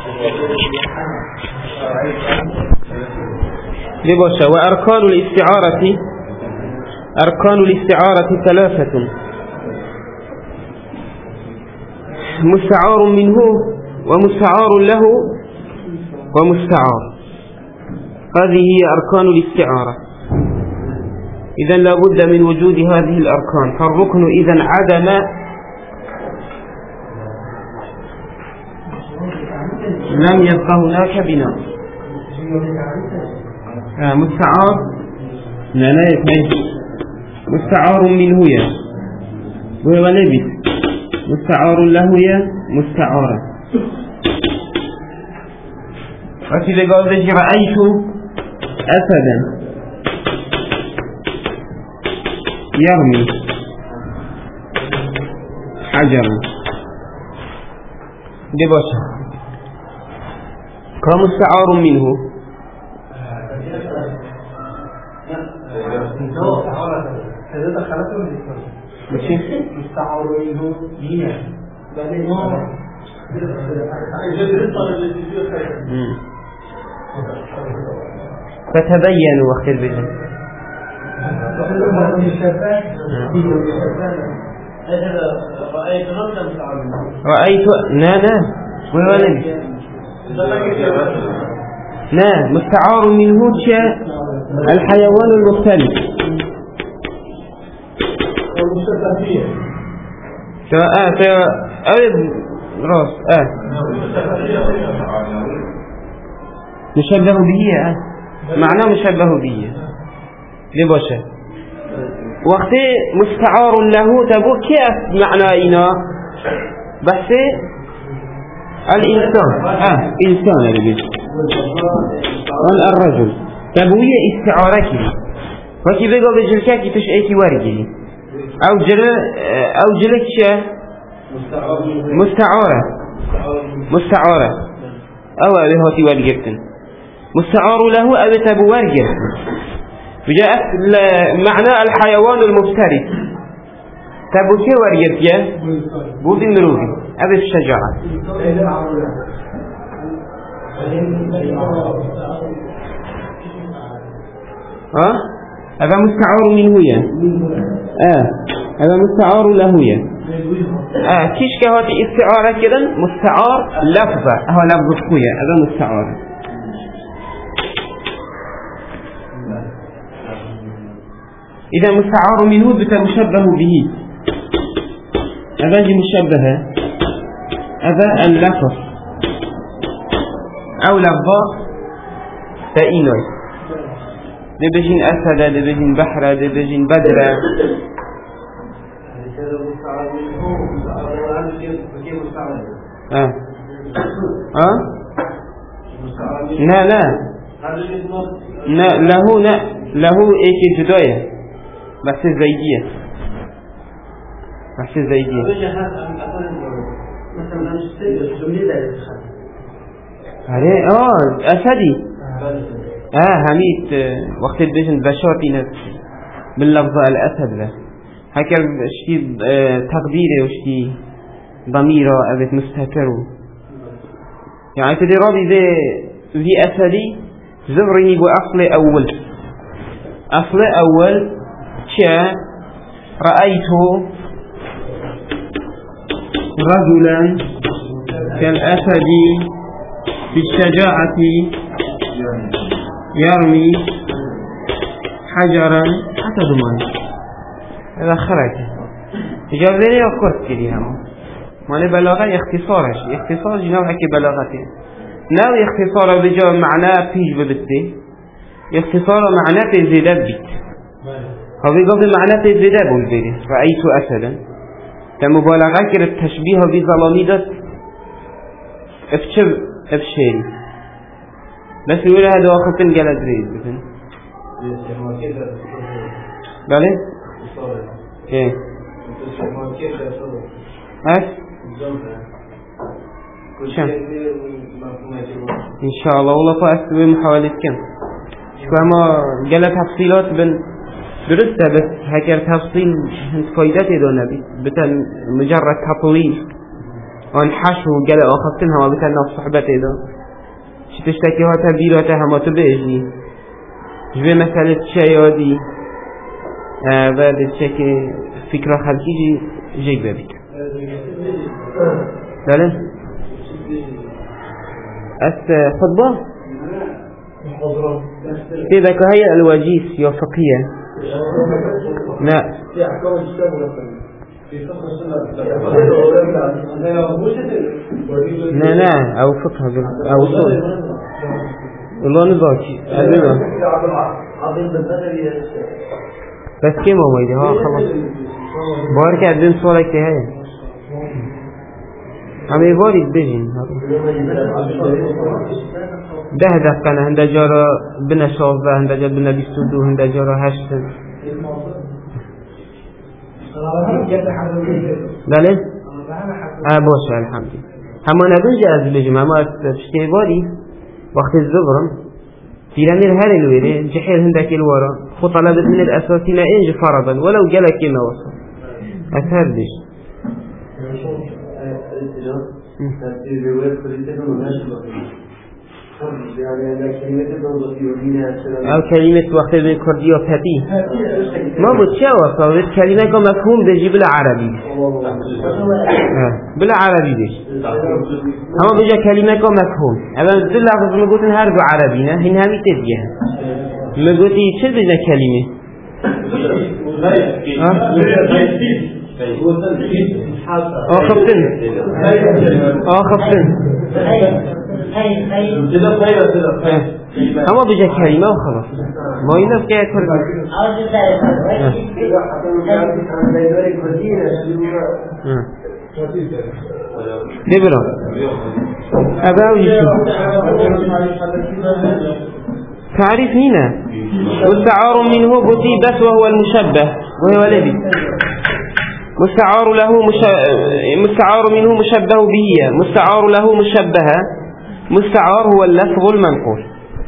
لباشا. وأركان الاستعارة ثلاثة: مستعار منه، ومستعار له، ومستعار. هذه هي أركان الاستعارة. إذن لا بد من وجود هذه الأركان. فالركن إذن عدم لم يبقى هناك بناء. مستعار لا مستعار منه يا وهو لبس، مستعار له يا مستعارة. فإذا قال ذلك رأيت أسدا يرمي حجرا، دي باشا كمستعار منه. مستعار منه دينا فتبينوا وقت البدن. رأيت لا وولد مستعار منه الحيوان المختلف. راس مشبه به معناه مشبه به. لباشا وقت مستعار له تبو كيف معنى إنا بس الإنسان إنسان اللي الرجل تبوية استعارة كذي. وكي بيقول رجل كي تشأيتي ورقي أو جلك مستعارة أو أبهاتي ورقبتن مستعار له أبت أبو ورقب. وجاءت معنى الحيوان المفترس تبو كي ورقب يا بودي مروفي أبي الشجاعة. هذا مستعار منه يا هذا مستعار له يا كيش كهاتي استعارة كذا مستعار لفظة هو لفظ خويا هذا مستعار. إذا مستعار منه بتمشبه به هذا مشبه هذا اللفظ أو لفظة تأينوي دبجين أسد دبجين بحر دبجين بدر. له ايك جداية بس زيدية أسدي هميت وقت البجن بشاطي نفسي باللفظ الأسد له هكذا شتي تقديره وشتي ضميره أبت مستكره يعني تدي راضي ذي أسدي زغرني بأصل أول شا رأيت رجلا كالأسد بالشجاعة يرمي حجرا حتى دمان. هذا خرج جاب لي أقرت كذي هم ماني بلاغة اختصار جناب حكي بلاغته ناوي اختصار بجاء معناه فيش ببتي اختصار معناه في زيادة بيت هذا قبل معناه في زيادة بالبيت. رأيت أسدا كمبالغة كده التشبيه بظلاميدة افشل بس يقول هذا وقت جلد ريد بله ايه ان شاء الله والله فأسوي محاولة كم كما جل تفصيلات درسته بس هكذا تفصيل فايدته دون نبي بتن مجرد تطويل آن حشو گل آخفتن هما بکن ناف صحبت ایدا چی تشتکی ها تبدیلات هما تو بیجنی جوه مسئله چه یادی و چه که فکر خلقی جیگ ببید بله از خطبه في ذكاء الوجيس يا فقيه لا لا او فقه او صول والله نباكي بس كم هو يدي ها خلاص بارك عدين صولك هاي همه وارد بجین ده دقیقه هنده جارا بنا 16 هنده جارا بنا 22 هنده جارا 8 بله؟ باشه الحمدلله همه ندونجه از بجیم اما از پشتی باری وقت الزبرم تیرانیر هر الویره جحیل هندك الورا خو طلبت من الاساسي لا انج فرضا ولو جلك كما وصل اسهل بيش او كلمة وقت بين كردي وفتي ما بود چه وصل كلمة که مفهوم بيجي بالعربي بالعربي بيش اما بيجي كلمة که مفهوم اما دل لفظ مگوتن هر دو عربي نه هين همي تديه مگوتي چه بيجي كلمة آخفتن اما بجا كلمة وخلاص ما ينف كي يكون نبرا أباو يشو تعريف هنا مستعار منه بطي بس وهو المشبه وهو الذي مستعار منه مشبه به مستعار له مشبه مستعار هو اللفظ المنقول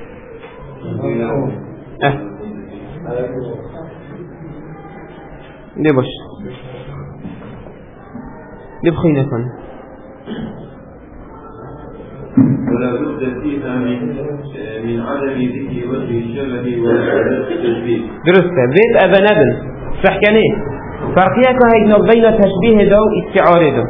نبش نبخينا كن ولا بد فيها من عدم ذكر وجه الشبه وعدم التشبيه درست بيت أبا نبل فحكانيه فرقية كهيجنا بين تشبيه ده واستعارة ده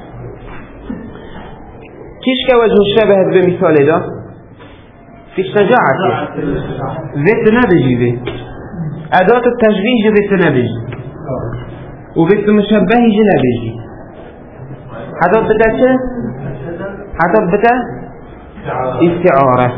كيش كوجه الشبه بمثال ده فيش نجاعة ذات نبجي به أداة التشبيه ذات نبجي وذات مشبه نبجي حدث بتا چه؟ حدث بتا استعارة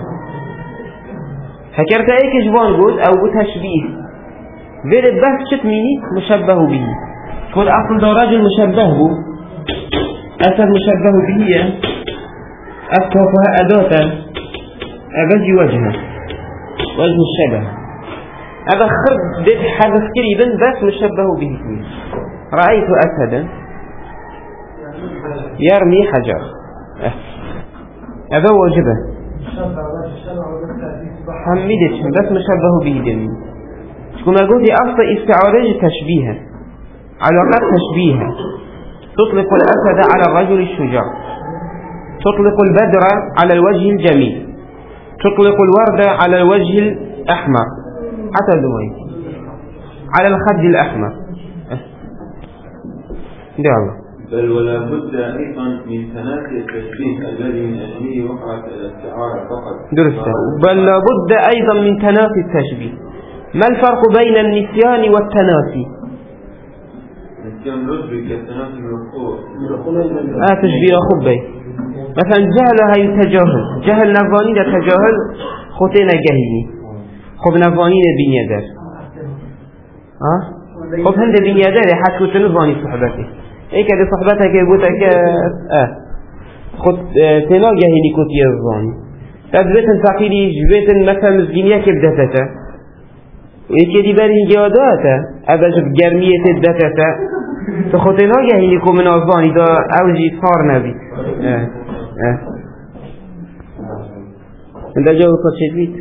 فكرت ايك جوان قد او تشبيه غير البحث شت ميني مشبه به كل أصل ده راجل مشبه به أثر مشبه به أكفها أداة أبجي وجهه وجه الشبه هذا خرب دد حدث قريبا بس مشبه به رأيت أسدا يرمي حجر هذا واجبه حمدت بس مشبه به دمي كما قلت أصل استعارة تشبيها علاقات تشبيها تطلق الأسد على الرجل الشجاع تطلق البدر على الوجه الجميل تطلق الورد على الوجه الأحمر حتى دوين على الخد الأحمر دي الله بل ولا بد أيضا من تنافي التشبيه الذي من أجله وقعت الاستعارة فقط درسته بل لا بد أيضا من تنافي التشبيه ما الفرق بين النسيان والتنافي؟ النسيان رجل كالتنافي المفقود تشبيه خبي مثلا جهل هاي تجاهل جهل نفاني ده تجاهل خوتين جهيني خب نفاني ده بين يدر خب هند بين يدر حد كنت نفاني صحبتي ايه كده صحبتك يقولك خد تنا جهيني كنت يفاني تبدأ فقيري جبت مثلا مزجينية كبدتته ويكي دي برين جاداته أبجب جرمية الدتته تخطينا جهينيكو من أظاني دا أوجي صار نبي من دا جاوب قد بيت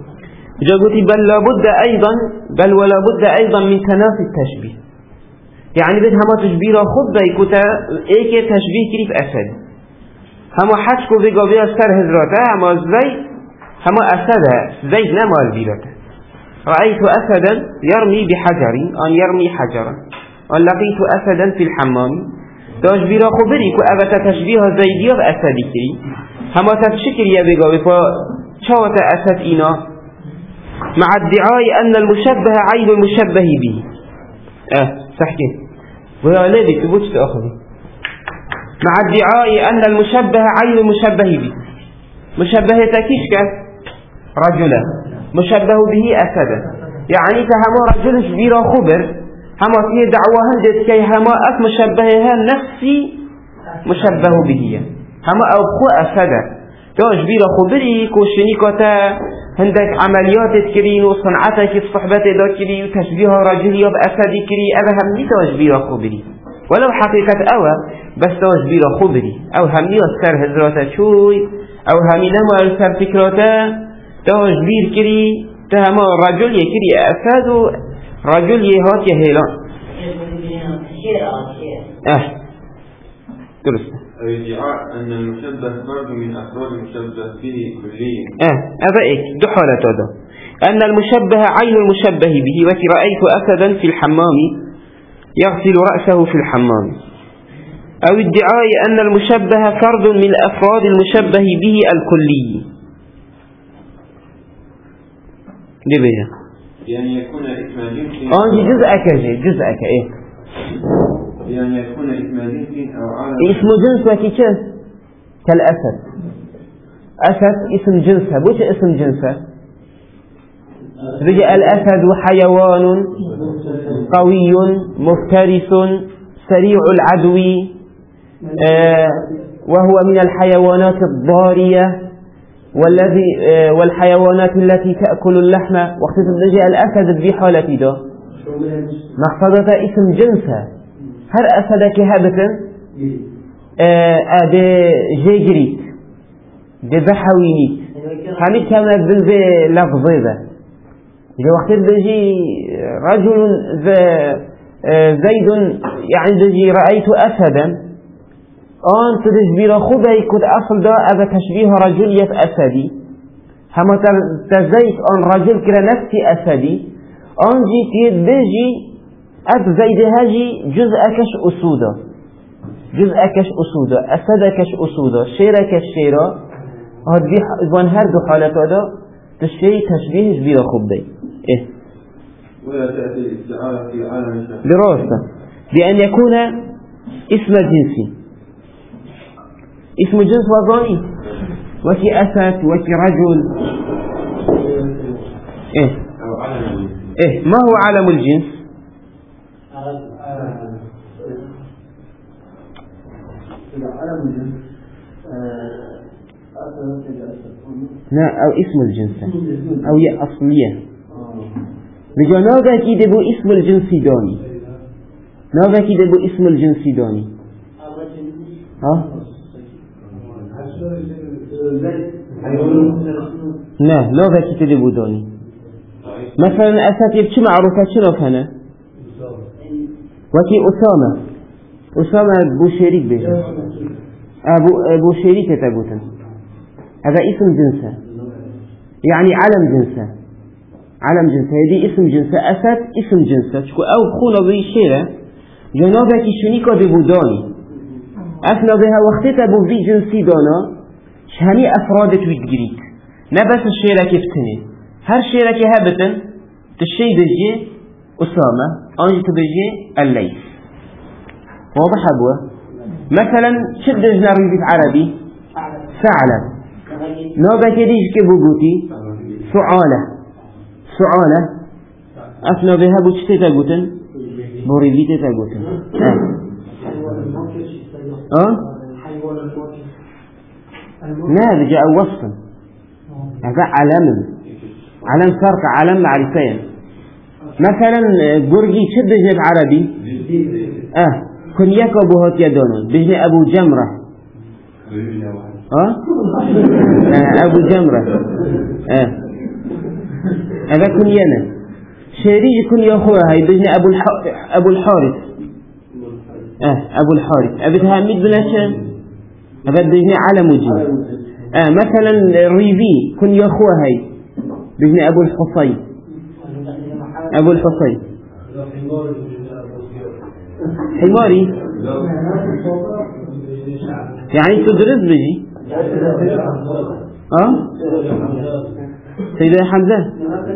جاوبتي بل ولا بد أيضا من تنافي التشبيه يعني بد هما تشبيه خود بيكوتا ايك تشبيه كريف أسد هما حشكو بيقابيا سر هزراته هما زيد هما أسده زيد نمال بيرته رأيت أسدا يرمي بحجر أن يرمي حجرا أن لقيت أسدا في الحمام تشبيه خبري كو أبتا تشبيه زيدية بأسدي كري هما تفشكر يا بيقابي فشوة أسد إنا مع ادعاء أن المشبه عين المشبه به صحيح ويا ليدي تبوش تأخذي مع ادعاء أن المشبه عين المشبه به مشبه تكيشك رجلا مشبه به أسدا يعني كهما رجل شبير خبر هما فيه دعوة هندت كي هما أف مشبهها نفسي مشبه به هما أبخو أسدا تشبير خبري كوشنيكتا هندك عمليات تكرين وصنعتك الصحبات دا كري وتشبيه رجلي بأسد كري أبا همني تشبيه خبري ولو حقيقة أوى بس تشبيه خبري أو همني أسكر هزراتا شوي أو همني نما أسكر فكراتا تشبيه كري تهما رجل يكري أسد رجل يهات يهيلان درست أو ادعاء أن المشبه فرد من أفراد المشبه به كليا هذا إيه دو حالات هذا أن المشبه عين المشبه به وكي رأيت أسدا في الحمام يغسل رأسه في الحمام أو ادعاء أن المشبه فرد من أفراد المشبه به الكلي لبيها يعني يكون اسم جنس جزءك إيه يعني يكون اسم جنس أو علم اسم جنس وكي كيف كالأسد أسد اسم جنسه بوش اسم جنسه رجع الأسد حيوان قوي مفترس سريع العدو وهو من الحيوانات الضارية والحيوانات التي تأكل اللحم وقت رجع الأسد بحالة ده محفظة اسم جنسه هر أسدك هبتا ده جيجريت ده بحوينيت هميت كما بلبي لفظي ده إذا وقت بيجي رجل زيد يعني بيجي رأيت أسدا آن تشبيه خبي كد أصل ده أبا تشبيه رجلية أسدي هما تزيد آن رجل كلا نفسي أسدي آن جيت بيجي أب زيد هاجي جزءكش أسودا أسدكش أسودا شيركش شيرا هاد وان هر دو حالات هذا تشبيه جبير خبي إيه ولا تأتي الاستعارة في عالم الشخص دراسة بأن يكون اسم جنسي اسم جنس وظني وكي أسد وكي رجل إيه أو علم إيه ما هو علم الجنس لا أو اسم الجنس أو هي أصلية بجا ناغا كي دبو اسم الجنس داني ها لا ناغا كي تدبو داني مثلا أسد يبكي معروفة شنو كان وكي أسامة بو شريك بيجا أبو شريك تبوتن هذا اسم جنسه يعني علم جنسه هذه اسم جنسه أسد اسم جنسه شكو أو خونا بيشيره جنابك شنيكا ببوداني أثنى بها وقتها بو في جنسي دانا شهني أفرادت ويتجريك نبس الشيرة كفتني هر شيرة كهبتن تشي بجي أسامة أنجي تبجي الليث واضح أبوه مثلا شد جناري في عربي ثعلب نوبة ديش كبوغوتي سعالة أثنى بها بوشتي تاقوتن بوريبيتي تاقوتن لا بجاء وصفا هذا علم فرق علم معرفين مثلا قرقي شد جنب عربي كنياك أبو هات يدونه بجن أبو جمرة أبو جمرة هذا كنيانا شريج كنيا أخوها هاي بجن أبو الحارث أبو الحارث أبي تهمد بلاش أبد بجني علم وجين مثلا ريفي كن يا أخوة هاي بجني أبو الحصين أبو الحصين حماري يعني تدرس بيجي سيدة حمزة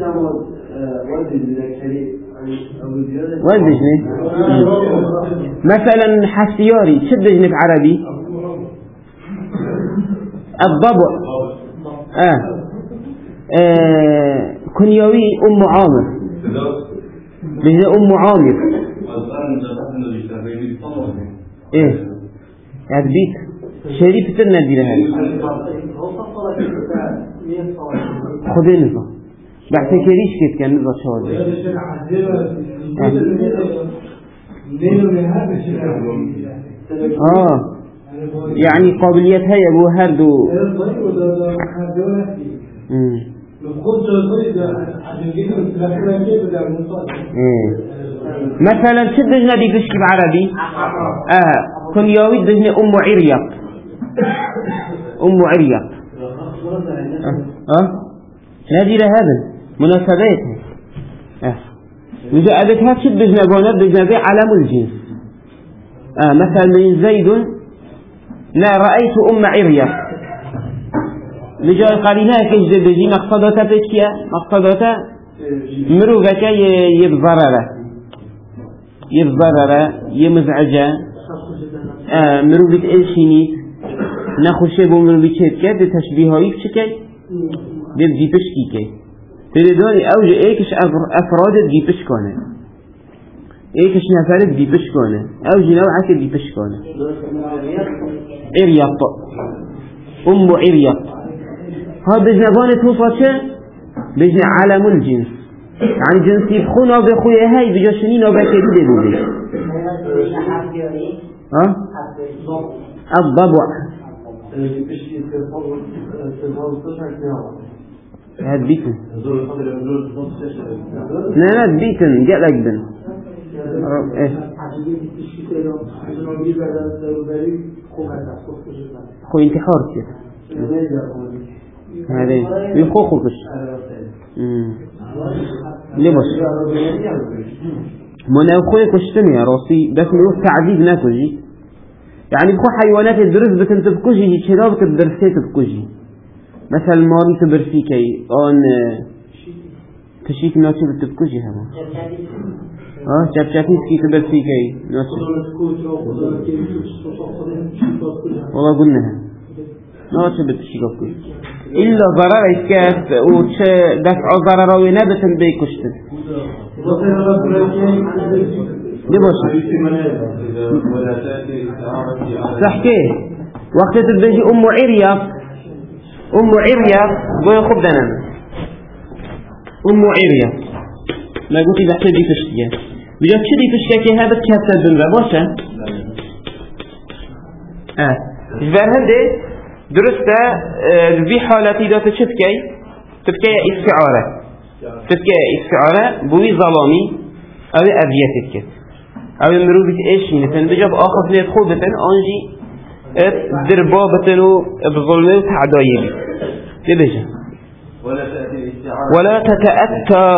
وين بيجني مثلا حسياري شد بيجني بعربي الضبع كنيوي أم عامر بيجني أم عامر ايه هاد بيت شريف النادي لها خذي نظام بعد كريش كيف كان نظام شوال يعني قابليات هي ابو هردو مثلا شد دجنا دي بشكي بعربي كن يويد دجنا أم عريق أم عريق نادي لهذا مناسبات إذا أدتها شد دجنا قونا دجنا ذي علم الجنس مثلا من زيد لا رأيت أم عريق لجاء قالينا كيش دجي مقصدتا بكيا مقصدتا مروغك يتضرر يمزعجه مروبيت إلشينيت نخوشه بو مروبيت شدكه ده تشبيهایی بچكه ده جيبش كيكه تداري اوج ايكش افراد جيبش کنه ايكش نفرد جيبش کنه اوج نوعك جيبش کنه عريق ام عريق ها بجنبان توفاشه بجن علم الجنس عن جنسي بخونا بخويا هاي بجاشنين وبكيده بودي الضبع هاد بيتن لا بيتن جاء لك بن خو انتحار كده هذا يخوخو كش لباش منو خوي كشتني يا راسي بس نروح تعذيب ناتوجي يعني بخو حيوانات الدرس بتنت بكوجي شراب تدرسيت بكوجي مثلا ماري تبرسي كي ان تشيك ناتي بتبكوجي هذا شابشاتي كي تبرسي كي ناتي والله قلناها ناتي بتشيك بكوجي إلا ضرر إسكاف وش دفع ضرر ونبت بيكشتن لباش صحكي وقت تبجي أم عريق بيخب دنا أم عريق ما قلت إذا حتى دي تشتيا بجا تشتي تشتكي هذا كهتا الدنيا باشا جبال هندي درسته في حالتي دا تبكي استعارة بوي ظلامي او أبيتك او مروبة ايشي نتن بجاب آخر نيت خوبتن انجي دربابتن بظلمه وتعدايبي لبجا ولا تتأتى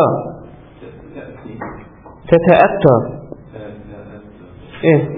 ايه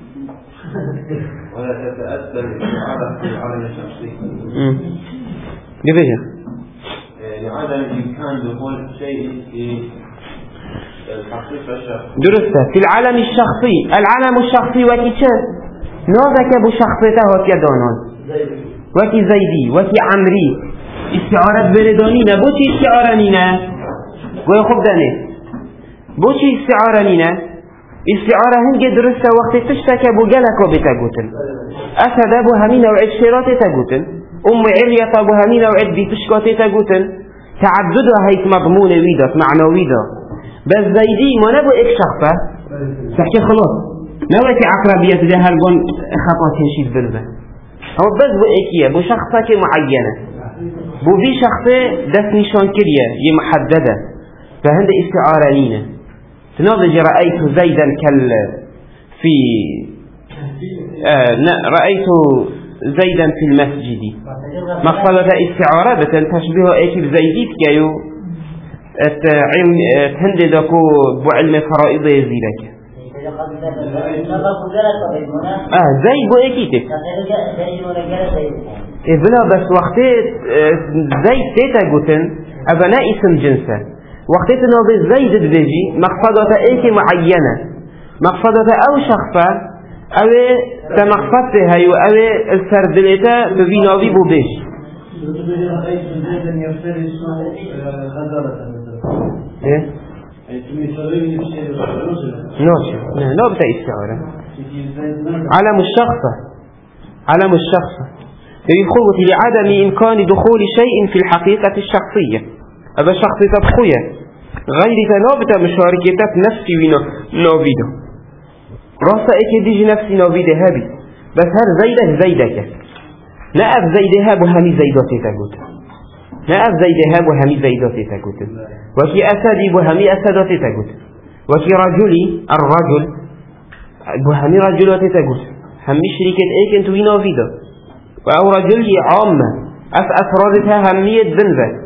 ولا تتأثر على الشخصي لبجا لعدم إمكان دخول شيء في الحقيقة الشخصية درسته في العالم الشخصي وكي چه نازك ابو شخصيته وكي دانان وكي زيدي وكي عمري استعارت برداني نه بوچی استعاره نینه گویا خوب دانه بوچی استعاره نینه استعاره هنگه درسته وقتی تشتکه بو گلکا بتا گوتن اسده بو همین نوع شیرات تا گوتن عریتا بو همین نوع دیپشکات تا گوتن تعددها هیت مضمون ویدات معنوی دا بس زیدی ما نبو ایک شخصه تحكي خلاص نوعك عقربية ده هرقون خطأ تنشيد بالبه هو بس بو ايكيه بو شخصة معينة بو في شخصة دس نشان كرية محددة فهند استعارة لينا تناضج رأيت زيدا في رأيت زيدا في المسجد مقصدة استعارة تشبه ايكي بزيديت كيو تهنددكو بعلم فرائض يزيدك زي بو ايكيتك بلا بس وقتي زي تيتا قوتن ابنا اسم جنسه وقتي نوبي زيد بيجي مقصدة ايكي معينة مقصدة او شخصة او تمقصدتها او السردلتا ببيناوي بو بيجي ايه نوبة استعارة علم الشخصة يخوت لعدم إمكان دخول شيء في الحقيقة الشخصية هذا شخص تبخية غير تنابت مشاركة نفسي ونوبيده راسا ايكي ديجي نفسي نوبيده هابي بس هر زيدك نأف زيدها بهمي زيداتي تقول نأف زيدها بهمي زيداتي تقول وكي أسدي بهمي أسداتي تقول وكي رجلي الرجل بهمي رجلاتي تقول همي شركة ايك انتو نوبيده أو رجلي عامة أفرادتها همية ذنبة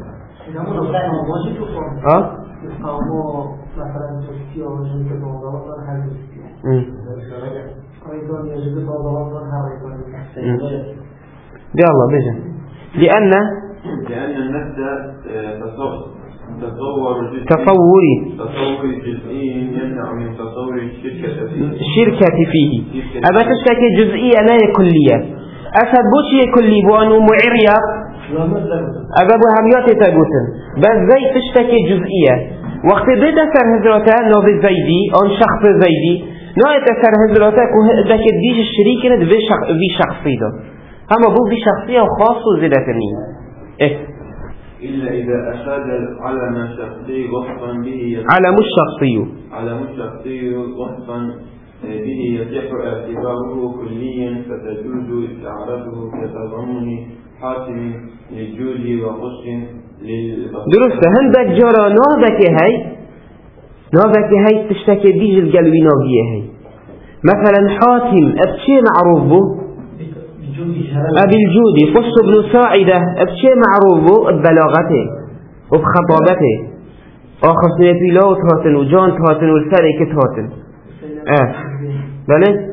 يلا بيجا لأن النفس تصوري جزئي يمنع من تصور الشركة فيه أبا تشتكي جزئية لا كلية أسد بوشي كلي بوانو معرية أبا بهميات تقوتن بس زي تشتكي جزئية وقت بيت أسر هزراتا نو بالزيدي أو شخص زيدي نو أسر هزراتا كده ديش الشريك ند في شخصي ده أما بو في شخصية وخاص وزيدتني إيه إلا إذا أشاد علم الشخصي وصفا به علم الشخصي وصفا به يصح اعتباره كليا فتجوز استعارته كتضمن حاتم للجود وقص درسته هندك جرى نوبك هاي تشتكي بيج القلبي نوبيه هاي مثلا حاتم أبشي معروف به أبي الجودي قص بن ساعدة أبشي معروف به ببلاغته وبخطابته آخر سنة لا تهاتن وجان تهاتن والفرق تهاتن بله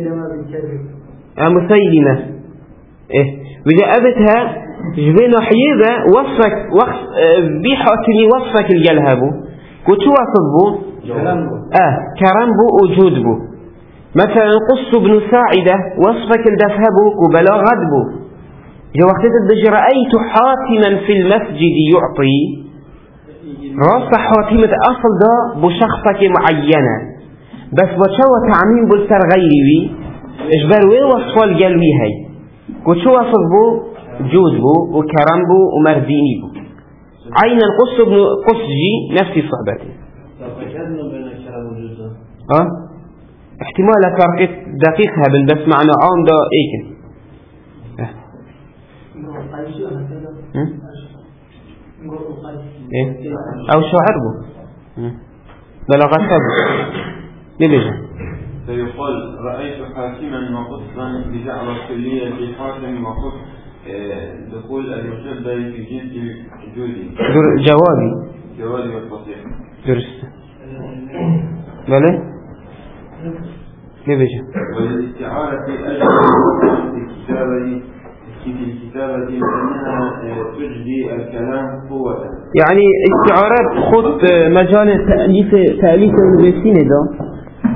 مسيلمة وإذا أبتها جبين حيبة وصفك بحاتمي وصفك الجلهبو كتو وصفبو كرمبو وجودبو مثلا قص بن ساعدة وصفك الدفهبو وبلاغدبو جو وقت الدج رأيت حاتما في المسجد يعطي راس حاتمة أصل ده بشخصك معينة بس بشوى تعميم بالسر غيري اجبر وين وصف الجلوي هاي كتو وصف بو جود بو وكرم بو ومرديني بو عين القص بن قصجي نفس صحبته احتمال فرق دقيق هبل بس معنى عام دا ايكن او شاعر بو بلغت بو نبيجا فيقال رأيت حاكما وقصا بجعل الكلية بحاكم وقص دخول المشبه في جنس الجودي جوابي والتصحيح درست بله نبيجا والاستعارة في الكتابة لأنها تجدي الكلام قوة يعني استعارات خط مجال تأليف الوسين ده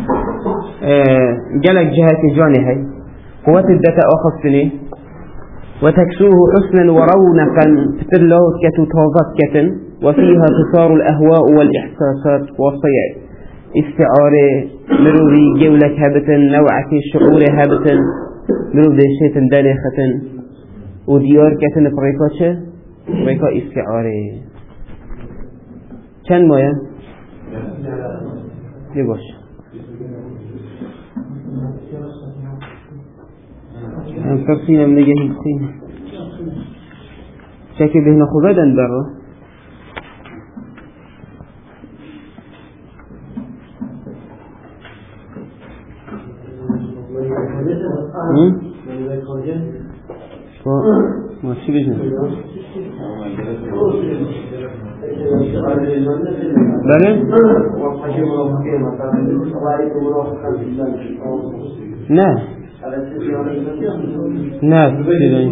جلك جهة جاني هاي قوة الدتا أخصني وتكسوه حسنا ورونقا تتلوت كتوتوظت كتن وفيها تصار الأهواء والإحساسات والصياء استعارة مروي جولة هبتا نوعة الشعور هبتا مروي دشيتا دانخة وديار كتن بريكاتش بريكا استعارة كان مويا يباش فرسينا من جهة السين شاكي بهنا خبادا برا ما چی بجنه بله نه نه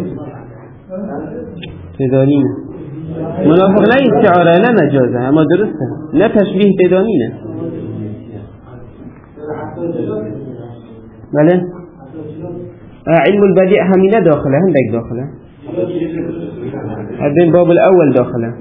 تدارين منافق لا استعارة لا مجازة اما درسته لا تشبيه تدانينه بله علم البديع همينه داخله هندك داخله هذا الباب الأول داخله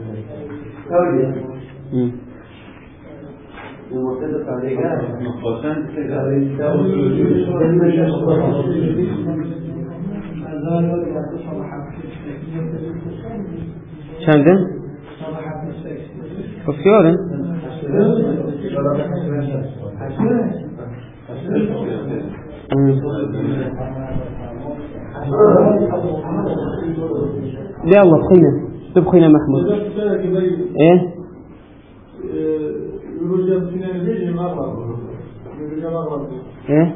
چنده؟ بسیاره؟ لا الله بخينا تبخينا محمود ايه ايه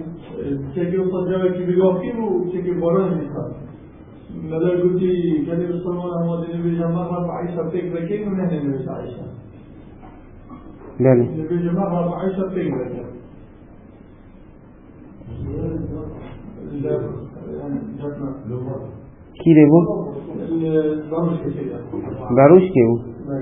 ماذا قلت كان رسول الله محمد النبي جماعة عائشة بيك بكين من هنا النبي عائشة لا النبي جماعة عائشة بيك بكين کی ده بو؟ باروش که بو؟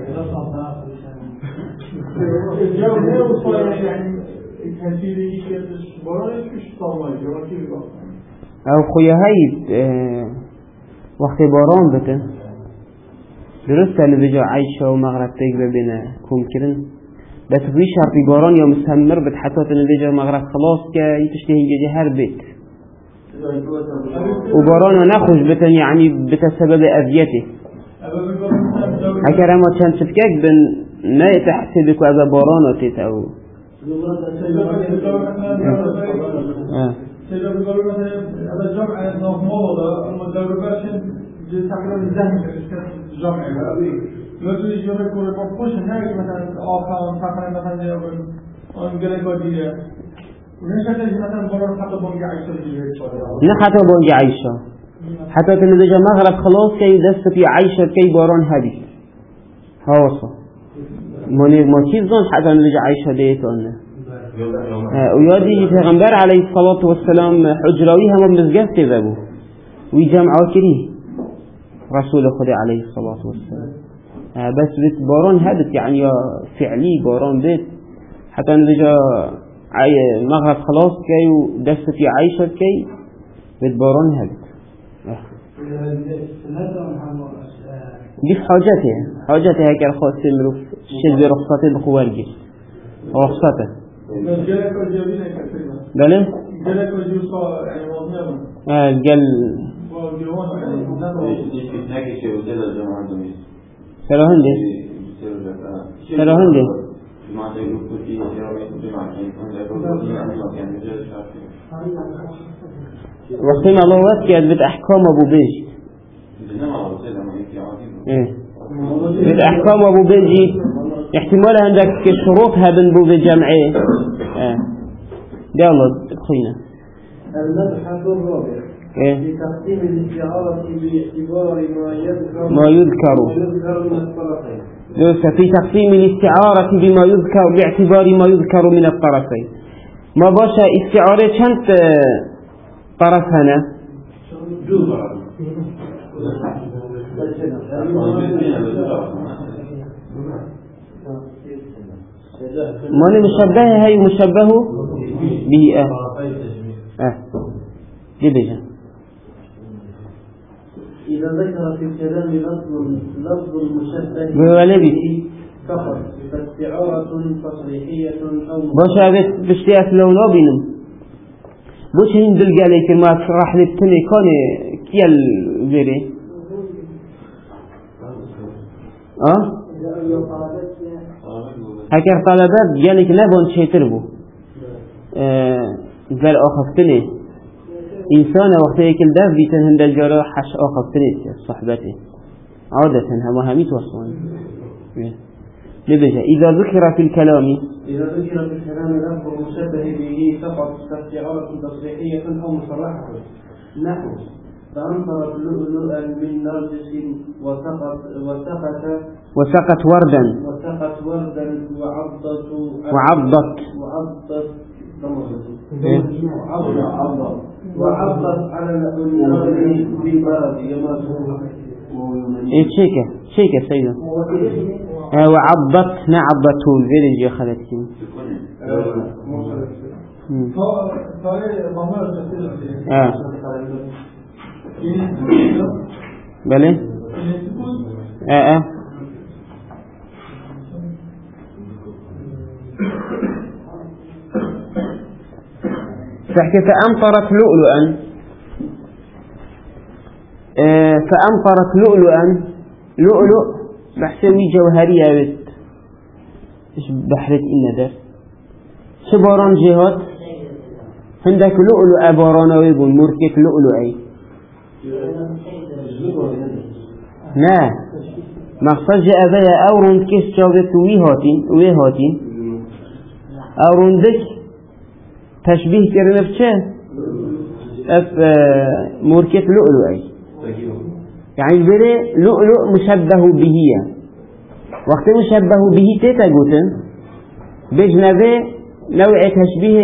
او خویه های وقت باران بته درسته لبجا عیشه و مغرب تیگ ببینه کم کرن بس بی شرطی باران یا مستمر بت حتی لبجا مغرب خلاص که یتشته هنگه هر بیت وباران نخوش بتن يعني بتسبب أذيته هكذا ما كان تفكك بن ما تحسبك وأبا بارانة أو نه حتی بانگ عیشه حتی که نبجا مغرب خلاص که دست پی عیشه که باران هدی هاوصا ما چیز دانت حتی نبجا عیشه دیتانه و یادی پیغمبر علیه الصلاة والسلام حجراوی همه مزگفت ببو وی جمعا کری رسول خود علیه الصلاة والسلام بس بيت باران هدت يعني يا فعلي باران بيت حتى نبجا مغرب خلاص كي ودست في عيشة كي بتبارون هذا دي حاجتها كالخاصة مروف شد رخصته بخوارجي رخصته بله قال سراهنده وقتی ما الله وقت کرد بيت احکام ابو بیج بيت احکام ابو بیجی احتمال عندك شروطها بنبو بجمعه ده الله تقينا المبحث الرابع في تقسيم الاستعارة باعتبار ما يذكر من الطرفين في تقسيم الاستعارة بما يذكر باعتبار ما يذكر من الطرفين ما باشا استعارة چند طرف هنا ما مشبه هاي مشبه به جدا إذا ذكر في الكلام لفظ المشبه به فقط فاستعارة تصريحية أو باشا بشتيات لونا بينم بوش هين دلقالي كلمات راح لبتني كوني كيال زيري هكذا طلبات قالك نبون شيتر بو قال أخفتني إنسان وقت يكل داف بيتن هند الجراح حش أخفتني صحبتي عادة هما هميت وصوان نبجة إذا ذكر في الكلام لفظ المشبه به فقط فاستعارة تصريحية أو مصرحة نحو فأمطرت لؤلؤا من نرجس وسقت وردا وعضت على الأنهار بباب ايه شيكة سيدة وعضت نعضته الفيلج خلتكي بله تحكي فأمطرت لؤلؤا لؤلؤ بحسوي جوهرية بت إيش بحرة إن ده شباران جهات عندك لؤلؤ باران ويبون مركك لؤلؤ أي نا مقصد جاء بيا أورون كيس جاوبت ويهاتي أورون دك تشبيه كرنا بشيء مركك لؤلؤ أي يعني بري لؤلؤ مشبه به وقت مشبه به تتجوتن بجنبه نوع تشبيه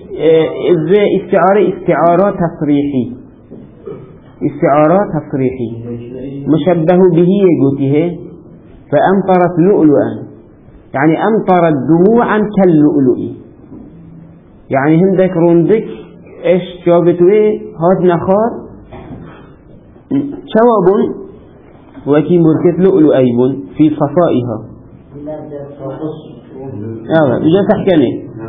استعارة تصريحي مشبه به يقوته فأمطرت لؤلؤا يعني أمطرت دموعا كاللؤلؤ يعني هندك رندك إيش جابتوه هاد نخار شواب وكي مركت لؤلؤ أيبون في صفائها يجب تحكني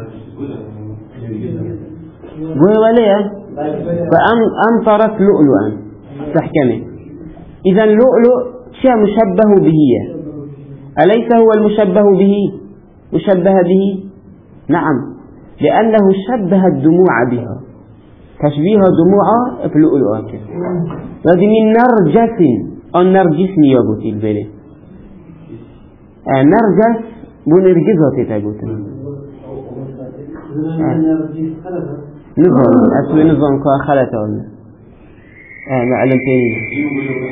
وليه فأمطرت لؤلؤا تحكمه إذا اللؤلؤ شيء مشبه به أليس هو المشبه به مشبه به نعم لأنه شبه الدموع بها تشبيه دموع في اللؤلؤ وهذه من نرجس النرجس نيابوتي البلي نرجس بنرجزة تتاقوت نظام أسوي نظام كأخلته ولا معلم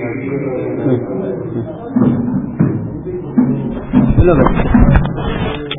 تاني